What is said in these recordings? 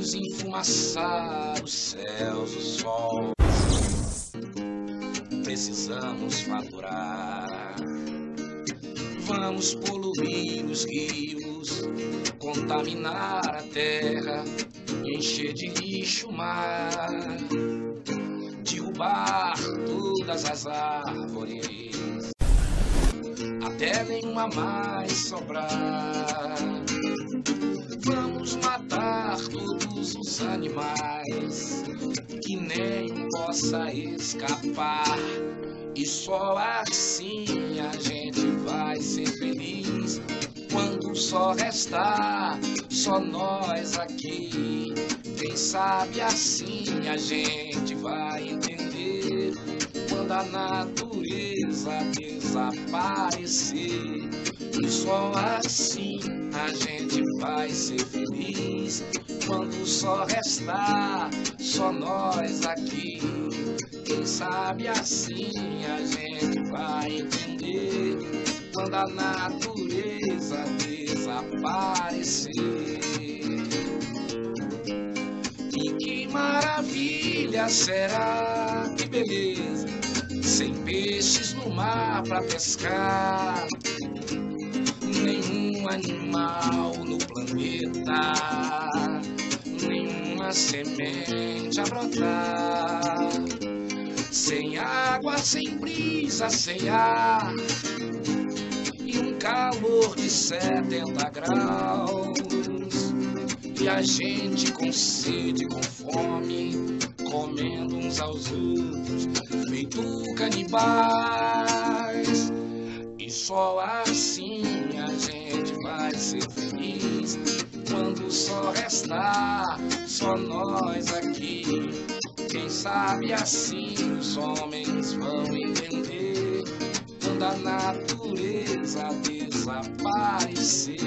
Vamos enfumaçar os céus, o sol. Precisamos faturar. Vamos poluir os rios, contaminar a terra, encher de lixo o mar, derrubar todas as árvores, até nenhuma mais sobrar. Vamos matar todos os animais, que nem possa escapar. E só assim a gente vai ser feliz, quando só restar só nós aqui. Quem sabe assim a gente vai entender, quando a natureza desaparecer. E só assim a gente vai ser feliz, quando só restar só nós aqui. Quem sabe assim a gente vai entender, quando a natureza desaparecer. E que maravilha será, que beleza, sem peixes no mar pra pescar, nenhum animal no planeta, nenhuma semente a brotar, sem água, sem brisa, sem ar, e um calor de 70 graus, e a gente com sede, com fome, comendo uns aos outros, feito canibais. E só assim a gente vai ser feliz, quando só restar só nós aqui. Quem sabe assim os homens vão entender, quando a natureza desaparecer.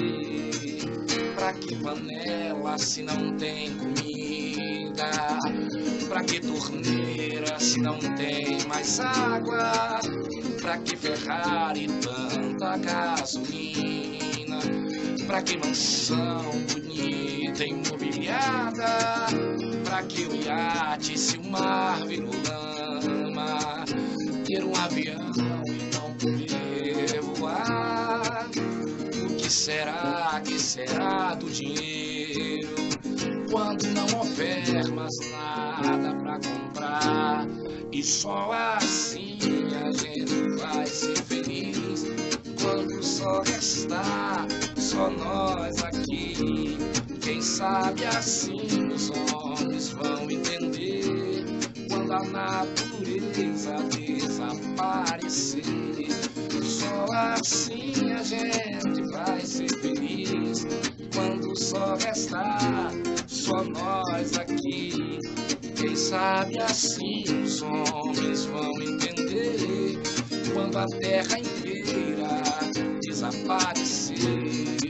Pra que panela se não tem comida? Pra que torneira se não tem mais água? Pra que Ferrari tanta gasolina? Pra que mansão bonita imobiliada? Pra que o iate se o mar virou lama? Ter um avião e não poder voar? O que será do dinheiro, quando não houver mais nada pra comprar? E só assim a gente vai ser feliz, quando só restar só nós aqui. Quem sabe assim os homens vão entender, quando a natureza desaparecer. Só assim a gente vai ser feliz, quando só restar só nós aqui. Quem sabe assim os homens vão entender, quando a terra inteira desaparecer.